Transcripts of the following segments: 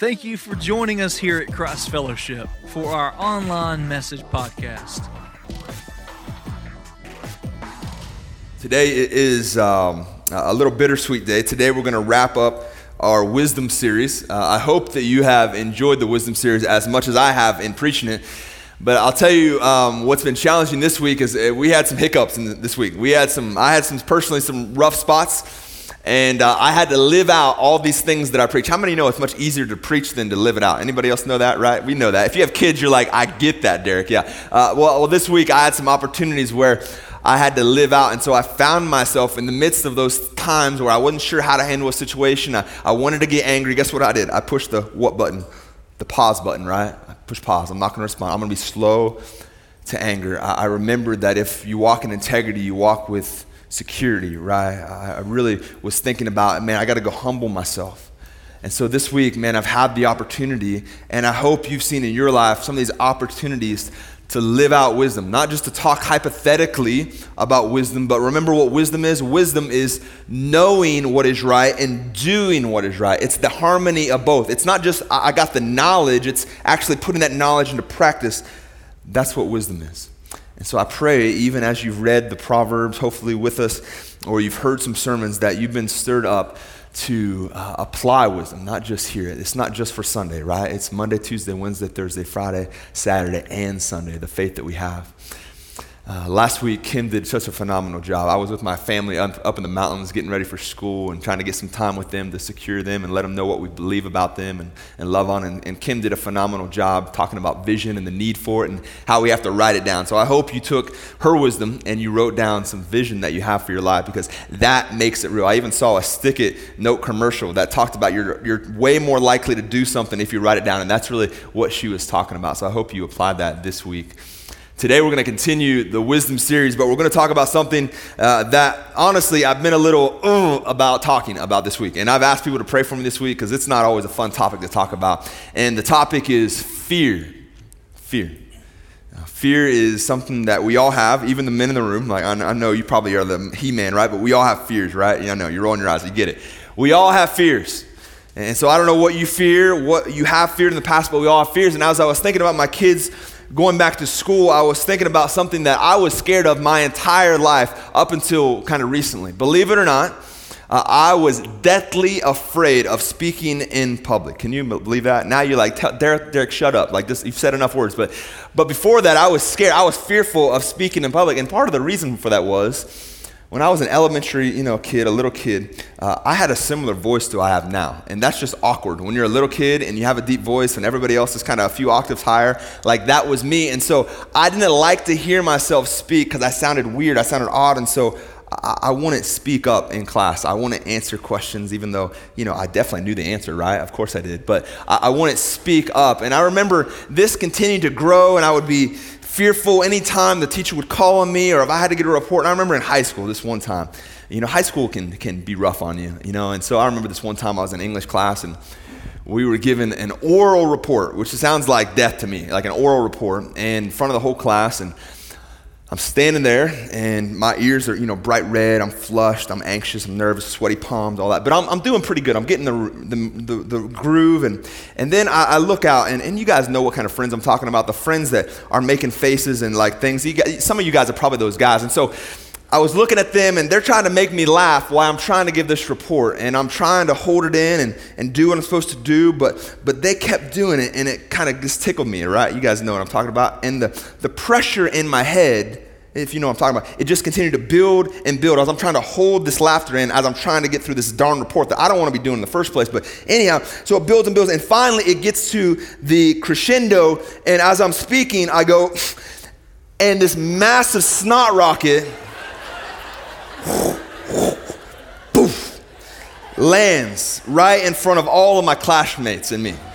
Thank you for joining us here at Christ Fellowship for our online message podcast. Today is a little bittersweet day. Today we're going to wrap up our wisdom series. I hope that you have enjoyed the wisdom series as much as I have in preaching it. But I'll tell you what's been challenging this week is we had some hiccups this week. I had some rough spots. And I had to live out all these things that I preach. How many know it's much easier to preach than to live it out? Anybody else know that, right? We know that. If you have kids, you're like, I get that, Derek. Yeah. Well, this week I had some opportunities where I had to live out. And so I found myself in the midst of those times where I wasn't sure how to handle a situation. I wanted to get angry. Guess what I did? I pushed the what button? The pause button, right? I pushed pause. I'm not going to respond. I'm going to be slow to anger. I remembered that if you walk in integrity, you walk with security, right? I really was thinking about, man, I got to go humble myself. And so this week, man, I've had the opportunity, and I hope you've seen in your life some of these opportunities to live out wisdom, not just to talk hypothetically about wisdom, but remember what wisdom is. Wisdom is knowing what is right and doing what is right. It's the harmony of both. It's not just I got the knowledge, it's actually putting that knowledge into practice. That's what wisdom is. And so I pray, even as you've read the Proverbs, hopefully with us, or you've heard some sermons, that you've been stirred up to apply wisdom, not just hear it. It's not just for Sunday, right? It's Monday, Tuesday, Wednesday, Thursday, Friday, Saturday, and Sunday, the faith that we have. Last week, Kim did such a phenomenal job. I was with my family up in the mountains getting ready for school and trying to get some time with them to secure them and let them know what we believe about them and love on. And Kim did a phenomenal job talking about vision and the need for it and how we have to write it down. So I hope you took her wisdom and you wrote down some vision that you have for your life, because that makes it real. I even saw a stick-it note commercial that talked about you're way more likely to do something if you write it down, and that's really what she was talking about. So I hope you applied that this week. Today we're going to continue the wisdom series, but we're going to talk about something that honestly I've been a little about talking about this week. And I've asked people to pray for me this week because it's not always a fun topic to talk about. And the topic is fear. Fear. Fear is something that we all have, even the men in the room. Like I know you probably are the He-Man, right? But we all have fears, right? Yeah, I know, you're rolling your eyes, you get it. We all have fears. And so I don't know what you fear, what you have feared in the past, but we all have fears. And as I was thinking about my kids going back to school, I was thinking about something that I was scared of my entire life up until kind of recently. Believe it or not, I was deathly afraid of speaking in public. Can you believe that? Now you're like, Derek, shut up. Like this, you've said enough words. But before that, I was scared. I was fearful of speaking in public. And part of the reason for that was when I was an elementary, kid, a little kid, I had a similar voice to I have now. And that's just awkward. When you're a little kid and you have a deep voice and everybody else is kind of a few octaves higher, like that was me. And so I didn't like to hear myself speak because I sounded weird. I sounded odd. And so I wouldn't speak up in class. I wouldn't answer questions, even though, I definitely knew the answer, right? Of course I did. But I wouldn't speak up. And I remember this continued to grow, and I would be fearful anytime the teacher would call on me or if I had to get a report. And I remember in high school this one time, high school can be rough on you, and so I remember this one time I was in English class and we were given an oral report, which sounds like death to me, like an oral report, and in front of the whole class. And I'm standing there and my ears are, bright red. I'm flushed, I'm anxious, I'm nervous, sweaty palms, all that. But I'm doing pretty good. I'm getting the groove. And then I look out, and you guys know what kind of friends I'm talking about, the friends that are making faces and like things. Some of you guys are probably those guys. And so I was looking at them, and they're trying to make me laugh while I'm trying to give this report. And I'm trying to hold it in and do what I'm supposed to do, but they kept doing it, and it kind of just tickled me, right? You guys know what I'm talking about. And the pressure in my head, if you know what I'm talking about, it just continued to build and build as I'm trying to hold this laughter in, as I'm trying to get through this darn report that I don't want to be doing in the first place. But anyhow, so it builds and builds, and finally it gets to the crescendo, and as I'm speaking, I go, and this massive snot rocket poof, lands right in front of all of my classmates and me.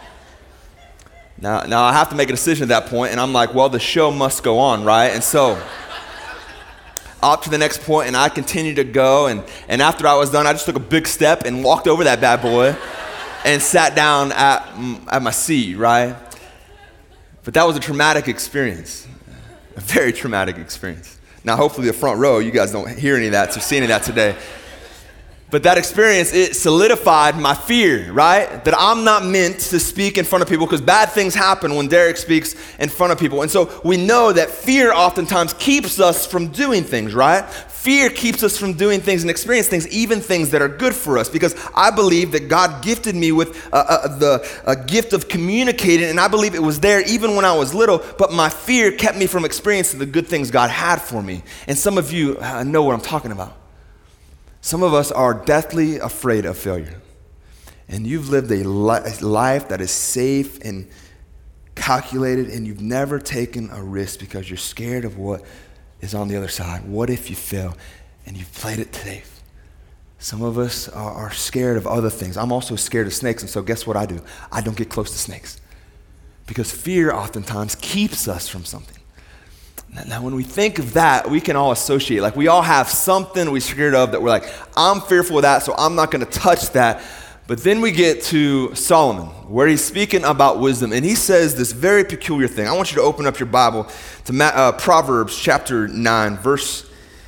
Now I have to make a decision at that point, and I'm like, well, the show must go on, right? And so up to the next point, and I continued to go, and after I was done, I just took a big step and walked over that bad boy and sat down at my seat, right? But that was a traumatic experience, a very traumatic experience. Now, hopefully the front row, you guys don't hear any of that, so see any of that today. But that experience, it solidified my fear, right? That I'm not meant to speak in front of people because bad things happen when Derek speaks in front of people. And so we know that fear oftentimes keeps us from doing things, right? Fear keeps us from doing things and experience things, even things that are good for us, because I believe that God gifted me with the gift of communicating, and I believe it was there even when I was little, but my fear kept me from experiencing the good things God had for me. And some of you know what I'm talking about. Some of us are deathly afraid of failure, and you've lived a life that is safe and calculated, and you've never taken a risk because you're scared of what is on the other side. What if you fail? And you've played it safe. Some of us are scared of other things. I'm also scared of snakes, and so guess what I do? I don't get close to snakes because fear oftentimes keeps us from something. Now, when we think of that, we can all associate. Like, we all have something we're scared of that we're like, I'm fearful of that, so I'm not going to touch that. But then we get to Solomon, where he's speaking about wisdom, and he says this very peculiar thing. I want you to open up your Bible to Proverbs chapter 9, verse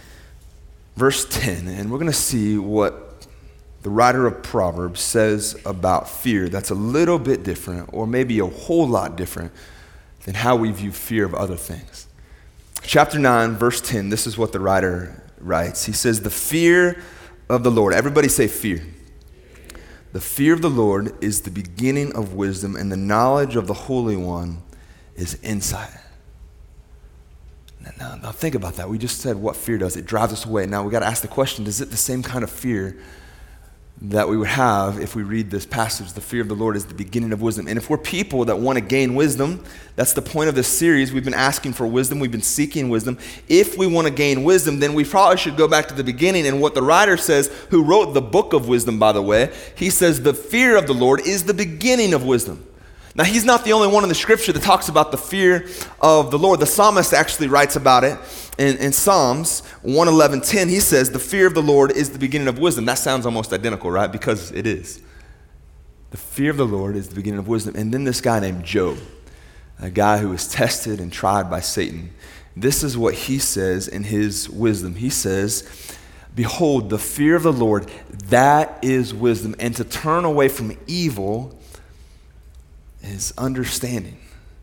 10, and we're going to see what the writer of Proverbs says about fear that's a little bit different, or maybe a whole lot different than how we view fear of other things. Chapter 9, verse 10, this is what the writer writes. He says, the fear of the Lord. Everybody say fear. The fear of the Lord is the beginning of wisdom, and the knowledge of the Holy One is insight. Now think about that. We just said what fear does. It drives us away. Now we got to ask the question, is it the same kind of fear that we would have if we read this passage? The fear of the Lord is the beginning of wisdom. And if we're people that want to gain wisdom, that's the point of this series. We've been asking for wisdom. We've been seeking wisdom. If we want to gain wisdom, then we probably should go back to the beginning. And what the writer says, who wrote the book of wisdom, by the way, he says the fear of the Lord is the beginning of wisdom. Now, he's not the only one in the scripture that talks about the fear of the Lord. The psalmist actually writes about it in Psalms 111:10. He says, the fear of the Lord is the beginning of wisdom. That sounds almost identical, right? Because it is. The fear of the Lord is the beginning of wisdom. And then this guy named Job, a guy who was tested and tried by Satan. This is what he says in his wisdom. He says, behold, the fear of the Lord, that is wisdom. And to turn away from evil is understanding.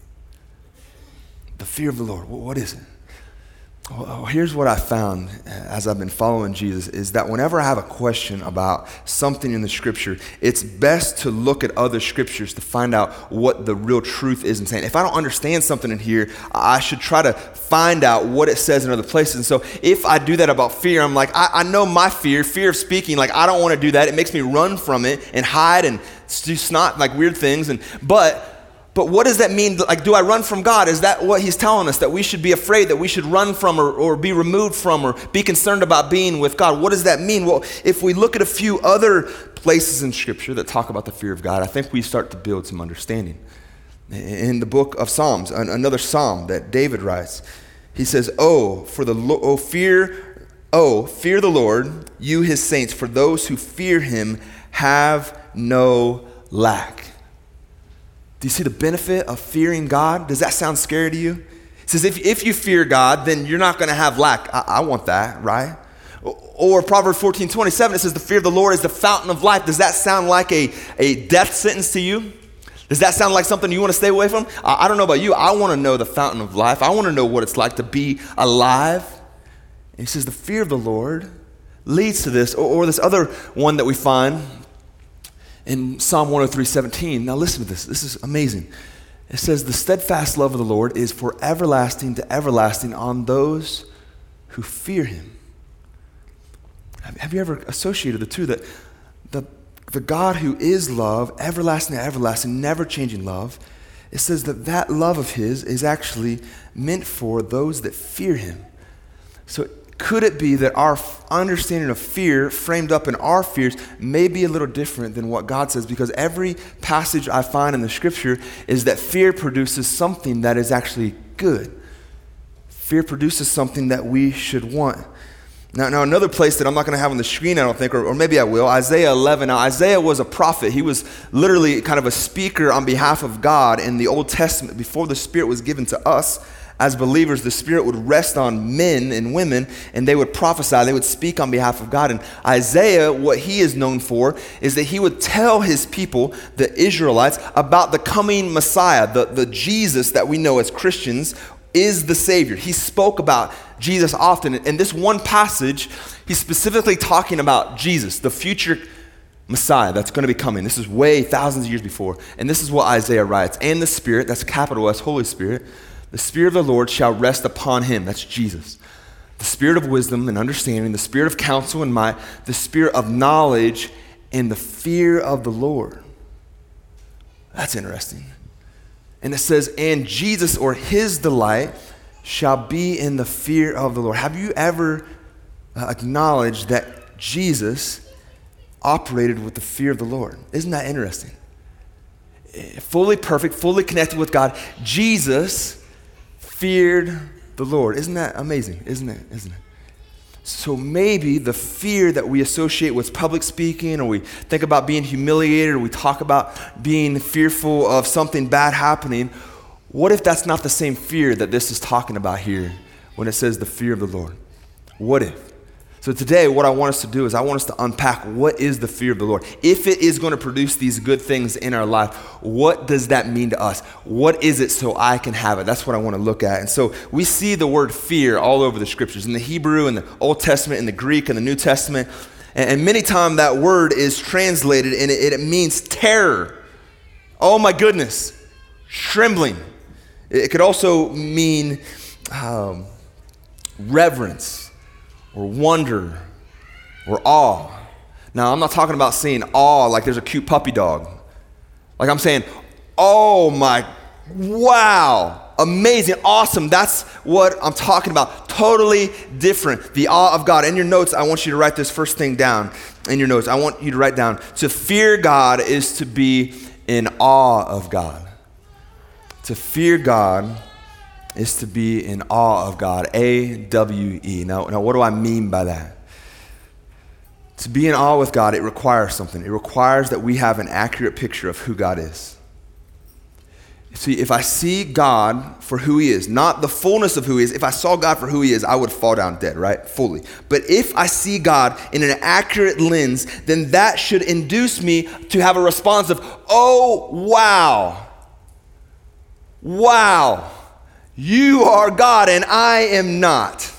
The fear of the Lord, what is it? Well, here's what I found as I've been following Jesus, is that whenever I have a question about something in the scripture, it's best to look at other scriptures to find out what the real truth is in saying. If I don't understand something in here, I should try to find out what it says in other places. And so if I do that about fear, I'm like, I know my fear of speaking, like I don't want to do that. It makes me run from it and hide and do snot, like weird things. But what does that mean? Like, do I run from God? Is that what he's telling us? That we should be afraid, that we should run from or be removed from or be concerned about being with God? What does that mean? Well, if we look at a few other places in Scripture that talk about the fear of God, I think we start to build some understanding. In the book of Psalms, another psalm that David writes, he says, fear the Lord, you his saints, for those who fear him have no lack. Do you see the benefit of fearing God? Does that sound scary to you? It says if you fear God, then you're not going to have lack. I want that, right? Or Proverbs 14:27, it says the fear of the Lord is the fountain of life. Does that sound like a death sentence to you? Does that sound like something you want to stay away from? I don't know about you. I want to know the fountain of life. I want to know what it's like to be alive. And he says the fear of the Lord leads to this. Or this other one that we find in Psalm 103:17, now listen to this. This is amazing. It says, the steadfast love of the Lord is for everlasting to everlasting on those who fear him. Have you ever associated the two, that the God who is love, everlasting to everlasting, never changing love, it says that love of his is actually meant for those that fear him. So could it be that our understanding of fear, framed up in our fears, may be a little different than what God says? Because every passage I find in the scripture is that fear produces something that is actually good. Fear produces something that we should want. Now another place that I'm not going to have on the screen, I don't think, or maybe I will, Isaiah 11. Now, Isaiah was a prophet. He was literally kind of a speaker on behalf of God in the Old Testament before the Spirit was given to us as believers, the Spirit would rest on men and women, and they would prophesy. They would speak on behalf of God. And Isaiah, what he is known for is that he would tell his people, the Israelites, about the coming Messiah, the Jesus that we know as Christians is the Savior. He spoke about Jesus often. In this one passage, he's specifically talking about Jesus, the future Messiah that's going to be coming. This is way thousands of years before. And this is what Isaiah writes. And the Spirit, that's capital S, Holy Spirit, the Spirit of the Lord shall rest upon him. That's Jesus. The Spirit of wisdom and understanding, the Spirit of counsel and might, the Spirit of knowledge and the fear of the Lord. That's interesting. And it says, and Jesus, or his delight, shall be in the fear of the Lord. Have you ever acknowledged that Jesus operated with the fear of the Lord? Isn't that interesting? Fully perfect, fully connected with God. Jesus feared the Lord. Isn't that amazing? Isn't it? So maybe the fear that we associate with public speaking, or we think about being humiliated, or we talk about being fearful of something bad happening, what if that's not the same fear that this is talking about here when it says the fear of the Lord? What if? So today, what I want us to do is I want us to unpack what is the fear of the Lord. If it is going to produce these good things in our life, what does that mean to us? What is it so I can have it? That's what I want to look at. And so we see the word fear all over the scriptures, in the Hebrew, in the Old Testament, in the Greek, in the New Testament. And many times that word is translated and it means terror. Oh my goodness, trembling. It could also mean reverence, or wonder, or awe. Now, I'm not talking about saying awe like there's a cute puppy dog. Like I'm saying, oh my, wow, amazing, awesome. That's what I'm talking about. Totally different. The awe of God. In your notes, I want you to write this first thing down. In your notes, I want you to write down, to fear God is to be in awe of God. To fear God is to be in awe of God, A-W-E. Now, what do I mean by that? To be in awe with God, it requires something. It requires that we have an accurate picture of who God is. See, if I see God for who he is, not the fullness of who he is, if I saw God for who he is, I would fall down dead, right? Fully. But if I see God in an accurate lens, then that should induce me to have a response of, oh, wow. Wow. You are God and I am not.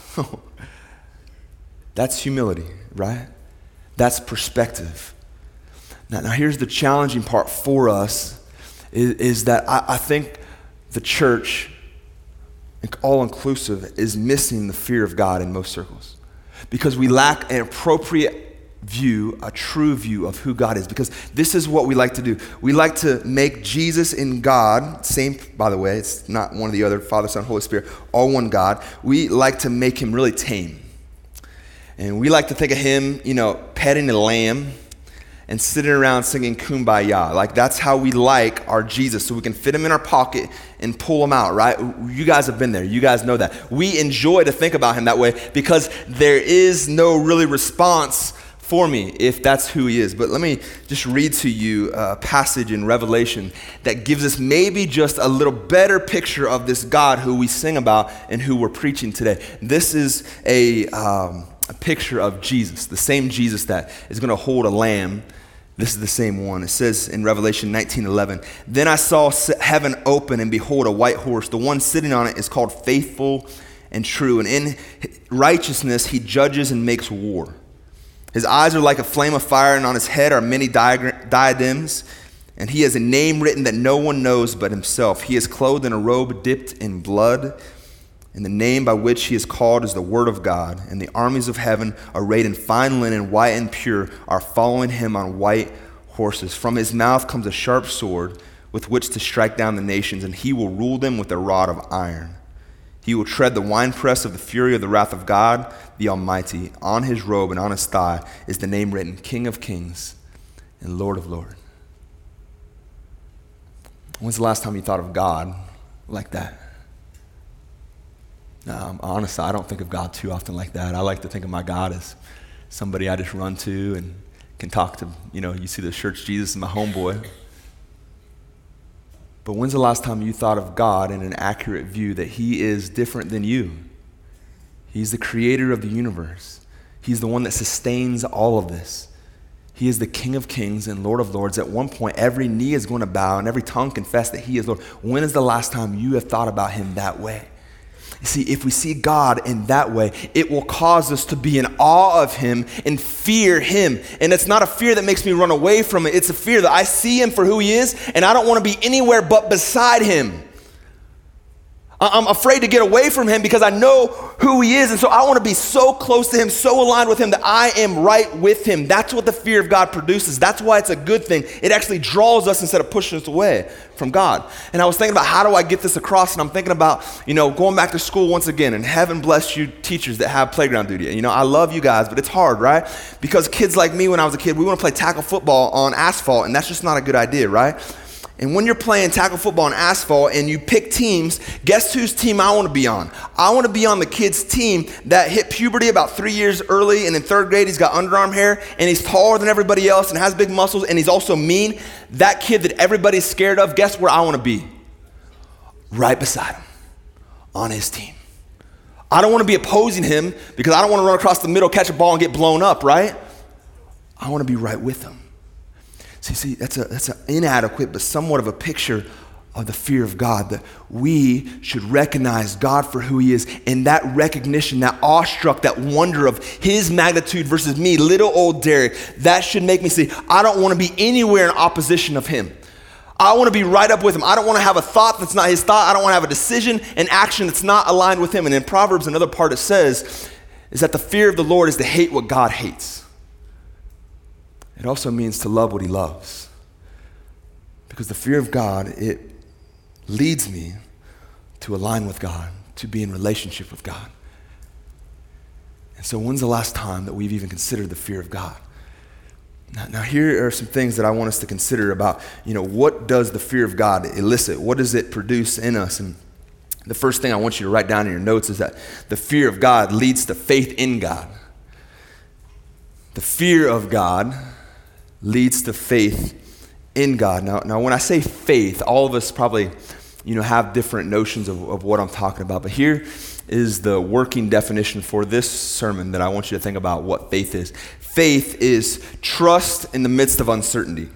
That's humility, right? That's perspective. Now here's the challenging part for us is that I think the church, all inclusive, is missing the fear of God in most circles because we lack an appropriate view, a true view of who God is, because this is what we like to do. We like to make Jesus and God, same, by the way, it's not one of the other, Father, Son, Holy Spirit, all one God. We like to make him really tame. And we like to think of him, petting a lamb and sitting around singing Kumbaya. Like that's how we like our Jesus, so we can fit him in our pocket and pull him out, right? You guys have been there. You guys know that. We enjoy to think about him that way because there is no really response for me if that's who he is. But let me just read to you a passage in Revelation that gives us maybe just a little better picture of this God who we sing about and who we're preaching today. This is a picture of Jesus, the same Jesus that is going to hold a lamb. This is the same one. It says in Revelation 19:11, then I saw heaven open, and behold, a white horse. The one sitting on it is called Faithful and True, and in righteousness he judges and makes war. His eyes are like a flame of fire, and on his head are many diadems, and he has a name written that no one knows but himself. He is clothed in a robe dipped in blood, and the name by which he is called is the Word of God. And the armies of heaven, arrayed in fine linen, white and pure, are following him on white horses. From his mouth comes a sharp sword with which to strike down the nations, and he will rule them with a rod of iron. He will tread the winepress of the fury of the wrath of God, the Almighty. On his robe and on his thigh is the name written, King of Kings and Lord of Lords. When's the last time you thought of God like that? Honestly, I don't think of God too often like that. I like to think of my God as somebody I just run to and can talk to. You see the church Jesus is my homeboy. But when's the last time you thought of God in an accurate view that he is different than you? He's the creator of the universe. He's the one that sustains all of this. He is the King of Kings and Lord of Lords. At one point, every knee is going to bow and every tongue confess that he is Lord. When is the last time you have thought about him that way? You see, if we see God in that way, it will cause us to be in awe of him and fear him. And it's not a fear that makes me run away from it. It's a fear that I see him for who he is, and I don't want to be anywhere but beside him. I'm afraid to get away from him because I know who he is, and so I want to be so close to him, so aligned with him that I am right with him. That's what the fear of God produces. That's why it's a good thing. It actually draws us instead of pushing us away from God. And I was thinking about, how do I get this across? And I'm thinking about, going back to school once again, and heaven bless you teachers that have playground duty. And I love you guys, but it's hard, right? Because kids like me, when I was a kid, we want to play tackle football on asphalt, and that's just not a good idea, right? And when you're playing tackle football on asphalt and you pick teams, guess whose team I want to be on? I want to be on the kid's team that hit puberty about 3 years early, and in third grade he's got underarm hair and he's taller than everybody else and has big muscles and he's also mean. That kid that everybody's scared of, guess where I want to be? Right beside him, on his team. I don't want to be opposing him because I don't want to run across the middle, catch a ball and get blown up, right? I want to be right with him. See, that's an inadequate but somewhat of a picture of the fear of God, that we should recognize God for who he is, and that recognition, that awestruck, that wonder of his magnitude versus me, little old Derek, that should make me say, I don't want to be anywhere in opposition of him. I want to be right up with him. I don't want to have a thought that's not his thought. I don't want to have a decision and action that's not aligned with him. And in Proverbs, another part it says is that the fear of the Lord is to hate what God hates. It also means to love what he loves. Because the fear of God, it leads me to align with God, to be in relationship with God. And so when's the last time that we've even considered the fear of God? Now here are some things that I want us to consider about, what does the fear of God elicit? What does it produce in us? And the first thing I want you to write down in your notes is that the fear of God leads to faith in God. The fear of God leads to faith in God. Now, when I say faith, all of us probably, have different notions of what I'm talking about. But here is the working definition for this sermon that I want you to think about what faith is. Faith is trust in the midst of uncertainty.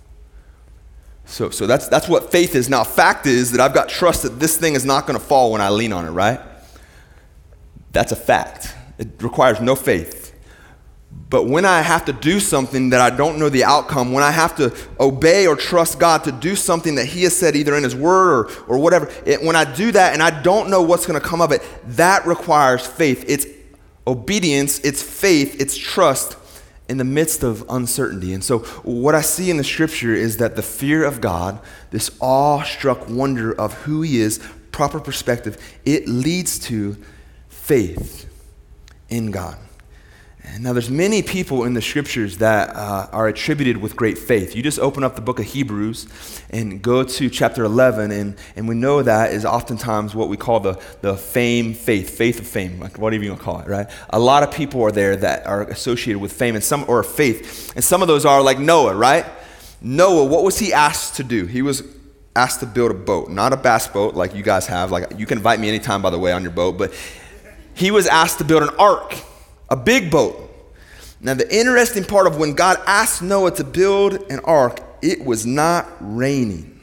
So that's what faith is. Now, fact is that I've got trust that this thing is not going to fall when I lean on it, right? That's a fact. It requires no faith. But when I have to do something that I don't know the outcome, when I have to obey or trust God to do something that he has said either in his word or whatever, when I do that and I don't know what's going to come of it, that requires faith. It's obedience, it's faith, it's trust in the midst of uncertainty. And so what I see in the scripture is that the fear of God, this awestruck wonder of who he is, proper perspective, it leads to faith in God. Now, there's many people in the scriptures that are attributed with great faith. You just open up the book of Hebrews and go to chapter 11, and we know that is oftentimes what we call the faith of fame, like whatever you want to call it, right? A lot of people are there that are associated with fame or faith, and some of those are like Noah, right? Noah, what was he asked to do? He was asked to build a boat, not a bass boat like you guys have. Like, you can invite me anytime, by the way, on your boat, but he was asked to build an ark. A big boat. Now, the interesting part of when God asked Noah to build an ark, it was not raining.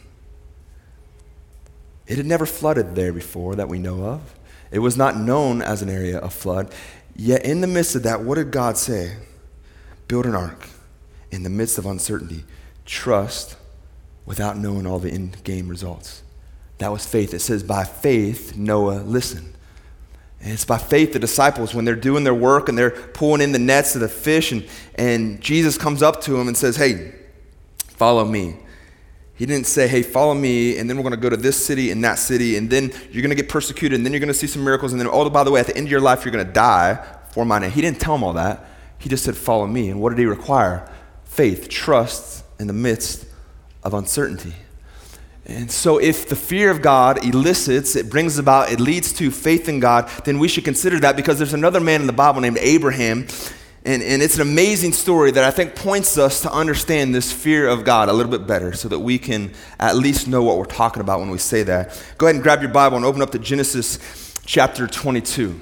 It had never flooded there before that we know of. It was not known as an area of flood. Yet in the midst of that, what did God say? Build an ark in the midst of uncertainty. Trust without knowing all the end game results. That was faith. It says, by faith, Noah listened. And it's by faith the disciples, when they're doing their work and they're pulling in the nets of the fish, and Jesus comes up to them and says, hey, follow me. He didn't say, hey, follow me, and then we're going to go to this city and that city, and then you're going to get persecuted, and then you're going to see some miracles, and then, oh, by the way, at the end of your life, you're going to die for my name. He didn't tell them all that. He just said, follow me. And what did he require? Faith, trust in the midst of uncertainty. And so if the fear of God elicits, it leads to faith in God, then we should consider that, because there's another man in the Bible named Abraham, And it's an amazing story that I think points us to understand this fear of God a little bit better so that we can at least know what we're talking about when we say that. Go ahead and grab your Bible and open up to Genesis chapter 22.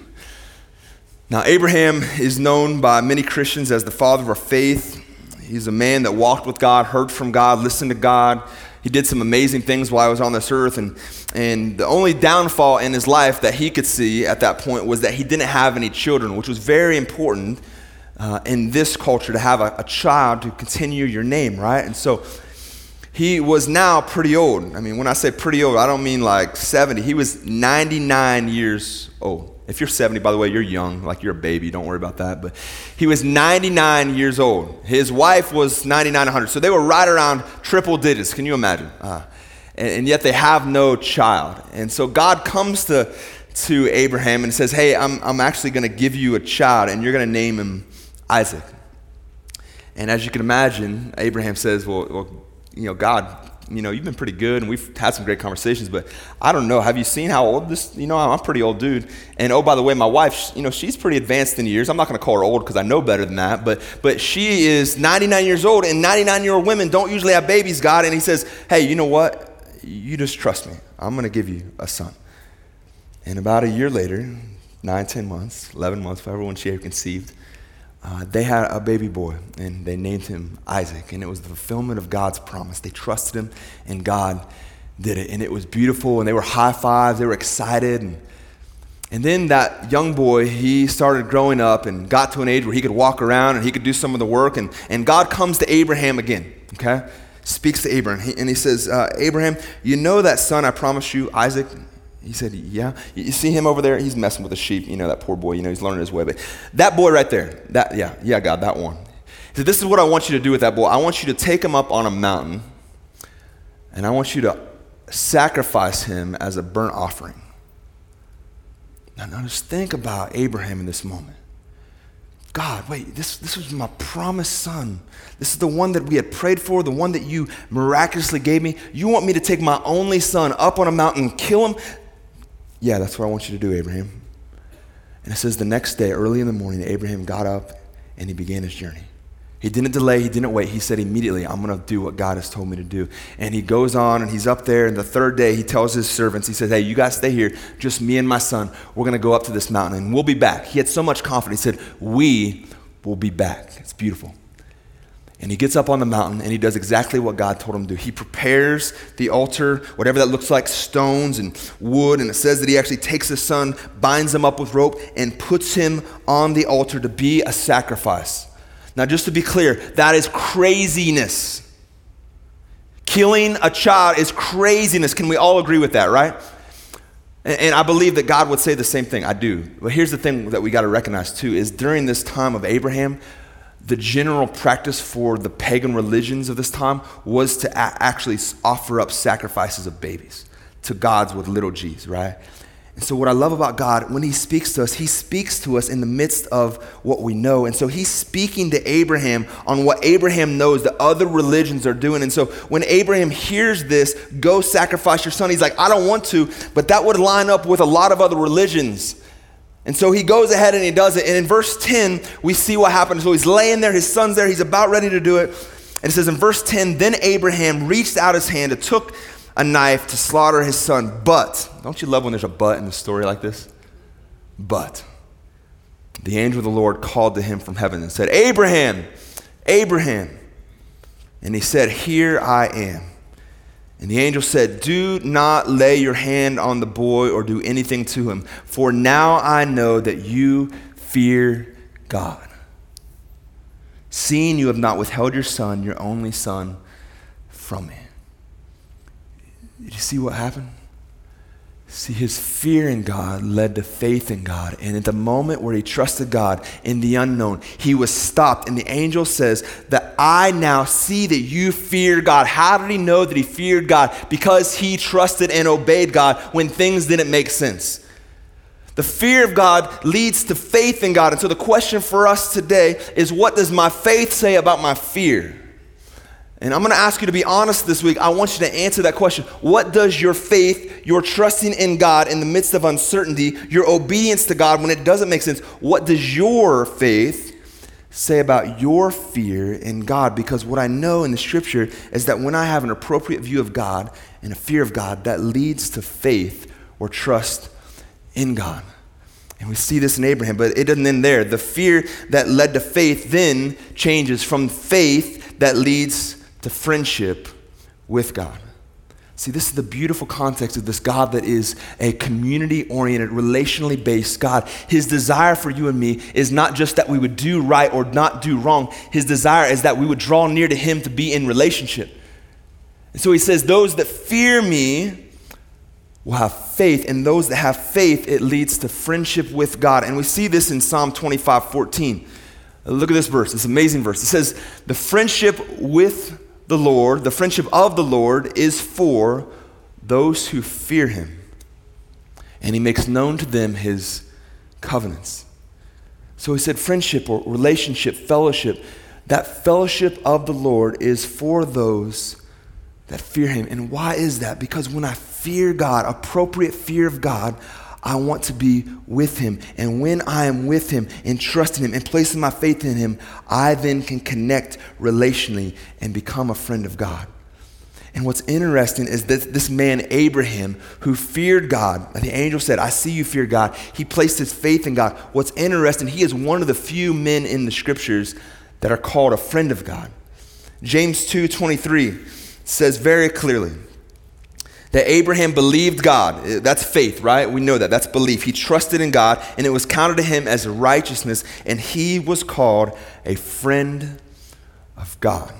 Now, Abraham is known by many Christians as the father of our faith. He's a man that walked with God, heard from God, listened to God. He did some amazing things while he was on this earth, and the only downfall in his life that he could see at that point was that he didn't have any children, which was very important in this culture to have a child to continue your name, right? And so he was now pretty old. I mean, when I say pretty old, I don't mean like 70. He was 99 years old. If you're 70, by the way, you're young, like you're a baby. Don't worry about that. But he was 99 years old. His wife was 99, 100. So they were right around triple digits. Can you imagine? And yet they have no child. And so God comes to Abraham and says, hey, I'm actually going to give you a child, and you're going to name him Isaac. And as you can imagine, Abraham says, well, God, you've been pretty good, and we've had some great conversations, but I don't know. Have you seen how old this, I'm a pretty old dude. And oh, by the way, my wife, she's pretty advanced in years. I'm not going to call her old because I know better than that, but she is 99 years old, and 99-year-old women don't usually have babies, God. And he says, hey, you know what? You just trust me. I'm going to give you a son. And about a year later, 9, 10 months, 11 months, whatever, when she conceived, they had a baby boy, and they named him Isaac, and it was the fulfillment of God's promise. They trusted him, and God did it, and it was beautiful, and they were high fives, they were excited, and then that young boy, he started growing up and got to an age where he could walk around and he could do some of the work, and God comes to Abraham again, okay? Speaks to Abraham, and he says, Abraham, you know that son I promised you, Isaac? He said, yeah. You see him over there? He's messing with the sheep. That poor boy, he's learning his way. But that boy right there, yeah, God, that one. He said, this is what I want you to do with that boy. I want you to take him up on a mountain, and I want you to sacrifice him as a burnt offering. Now just think about Abraham in this moment. God, wait, this was my promised son. This is the one that we had prayed for, the one that you miraculously gave me. You want me to take my only son up on a mountain and kill him? Yeah, that's what I want you to do, Abraham. And it says the next day, early in the morning, Abraham got up and he began his journey. He didn't delay, he didn't wait. He said immediately, I'm going to do what God has told me to do. And he goes on and he's up there, and the third day he tells his servants, he says, hey, you guys stay here, just me and my son. We're going to go up to this mountain and we'll be back. He had so much confidence. He said, we will be back. It's beautiful. And he gets up on the mountain and he does exactly what God told him to do. He prepares the altar, whatever that looks like, stones and wood. And it says that he actually takes his son, binds him up with rope, and puts him on the altar to be a sacrifice. Now, just to be clear, that is craziness. Killing a child is craziness. Can we all agree with that, right? And I believe that God would say the same thing. I do. But here's the thing that we got to recognize too, is during this time of Abraham, the general practice for the pagan religions of this time was to actually offer up sacrifices of babies to gods with little g's, right? And so what I love about God, when he speaks to us in the midst of what we know. And so he's speaking to Abraham on what Abraham knows that other religions are doing. And so when Abraham hears this, go sacrifice your son, he's like, I don't want to, but that would line up with a lot of other religions. And so he goes ahead and he does it. And in verse 10, we see what happens. So he's laying there, his son's there, he's about ready to do it. And it says in verse 10, then Abraham reached out his hand and took a knife to slaughter his son. But, don't you love when there's a but in a story like this? But the angel of the Lord called to him from heaven and said, Abraham, Abraham. And he said, here I am. And the angel said, do not lay your hand on the boy or do anything to him, for now I know that you fear God, seeing you have not withheld your son, your only son, from me. Did you see what happened? See, his fear in God led to faith in God. And at the moment where he trusted God in the unknown, he was stopped. And the angel says that I now see that you fear God. How did he know that he feared God? Because he trusted and obeyed God when things didn't make sense. The fear of God leads to faith in God. And so the question for us today is, what does my faith say about my fear? And I'm going to ask you to be honest this week. I want you to answer that question. What does your faith, your trusting in God in the midst of uncertainty, your obedience to God when it doesn't make sense, what does your faith say about your fear in God? Because what I know in the scripture is that when I have an appropriate view of God and a fear of God, that leads to faith or trust in God. And we see this in Abraham, but it doesn't end there. The fear that led to faith then changes from faith that leads to friendship with God. See, this is the beautiful context of this God that is a community-oriented, relationally based God. His desire for you and me is not just that we would do right or not do wrong. His desire is that we would draw near to him to be in relationship. And so he says, those that fear me will have faith, and those that have faith, it leads to friendship with God. And we see this in Psalm 25:14. Look at this verse, this amazing verse. It says, the friendship with the Lord, the friendship of the Lord is for those who fear him, and he makes known to them his covenants. So he said friendship or relationship, fellowship. That fellowship of the Lord is for those that fear him. And why is that? Because when I fear God, appropriate fear of God, I want to be with him. And when I am with him and trusting him and placing my faith in him, I then can connect relationally and become a friend of God. And what's interesting is that this man, Abraham, who feared God, like the angel said, I see you fear God. He placed his faith in God. What's interesting, he is one of the few men in the scriptures that are called a friend of God. James 2:23 says very clearly that Abraham believed God. That's faith, right? We know that. That's belief. He trusted in God, and it was counted to him as righteousness, and he was called a friend of God.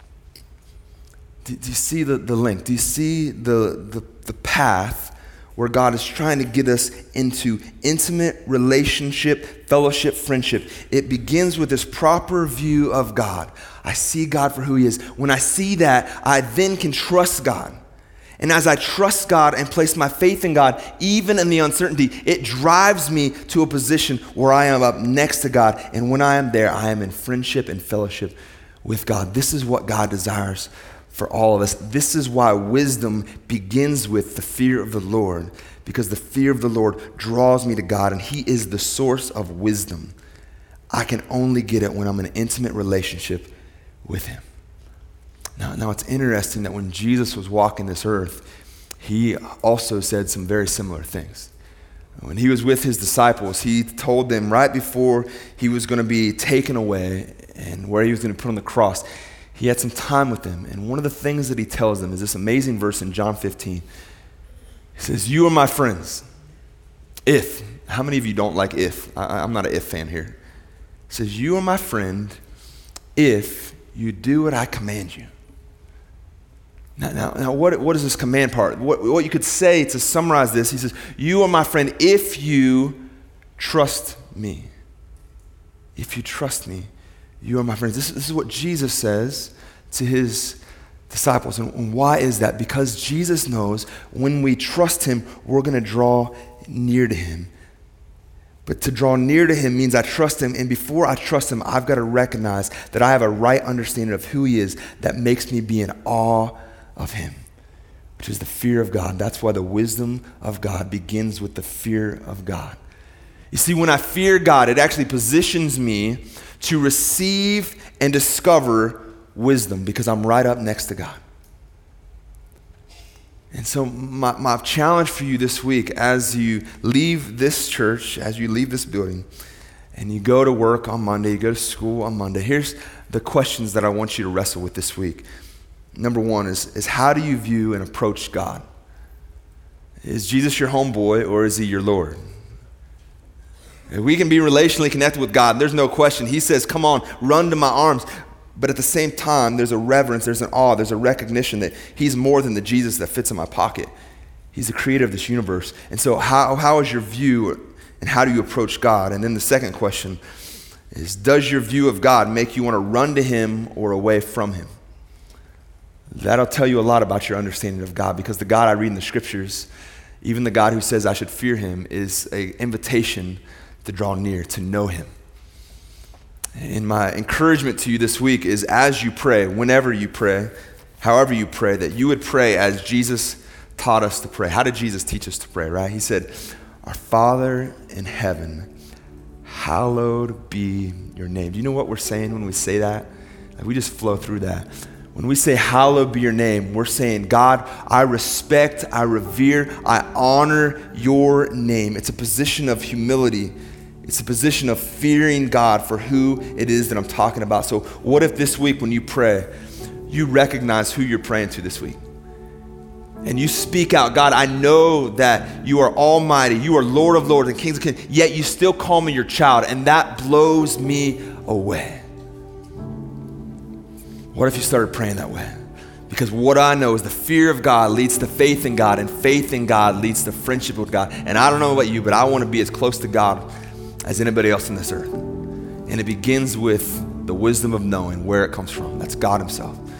Do you see the link? Do you see the path where God is trying to get us into intimate relationship, fellowship, friendship? It begins with this proper view of God. I see God for who he is. When I see that, I then can trust God. And as I trust God and place my faith in God, even in the uncertainty, it drives me to a position where I am up next to God. And when I am there, I am in friendship and fellowship with God. This is what God desires for all of us. This is why wisdom begins with the fear of the Lord, because the fear of the Lord draws me to God, and he is the source of wisdom. I can only get it when I'm in an intimate relationship with him. Now it's interesting that when Jesus was walking this earth, he also said some very similar things. When he was with his disciples, he told them right before he was going to be taken away and where he was going to put on the cross, he had some time with them. And one of the things that he tells them is this amazing verse in John 15. He says, you are my friends. If. How many of you don't like if? I'm not an if fan here. He says, you are my friend if you do what I command you. Now, what is this command part? What you could say to summarize this, he says, you are my friend if you trust me. If you trust me, you are my friends. This is what Jesus says to his disciples. And why is that? Because Jesus knows when we trust him, we're going to draw near to him. But to draw near to him means I trust him, and before I trust him, I've got to recognize that I have a right understanding of who he is that makes me be in awe of him, which is the fear of God. That's why the wisdom of God begins with the fear of God. You see, when I fear God, it actually positions me to receive and discover wisdom because I'm right up next to God. And so my challenge for you this week, as you leave this church, as you leave this building, and you go to work on Monday, you go to school on Monday, here's the questions that I want you to wrestle with this week. Number one is how do you view and approach God? Is Jesus your homeboy or is he your Lord? We can be relationally connected with God. There's no question. He says, come on, run to my arms. But at the same time, there's a reverence, there's an awe, there's a recognition that he's more than the Jesus that fits in my pocket. He's the creator of this universe. And so how is your view and how do you approach God? And then the second question is, does your view of God make you want to run to him or away from him? That'll tell you a lot about your understanding of God, because the God I read in the scriptures, even the God who says I should fear him, is an invitation to draw near, to know him. And my encouragement to you this week is, as you pray, whenever you pray, however you pray, that you would pray as Jesus taught us to pray. How did Jesus teach us to pray, right? He said, our Father in heaven, hallowed be your name. Do you know what we're saying when we say that? Like, we just flow through that. When we say, hallowed be your name, we're saying, God, I respect, I revere, I honor your name. It's a position of humility. It's a position of fearing God for who it is that I'm talking about. So what if this week when you pray, you recognize who you're praying to this week? And you speak out, God, I know that you are almighty, you are Lord of lords and kings of kings, yet you still call me your child, and that blows me away. What if you started praying that way? Because what I know is the fear of God leads to faith in God, and faith in God leads to friendship with God. And I don't know about you, but I want to be as close to God as anybody else on this earth. And it begins with the wisdom of knowing where it comes from. That's God himself.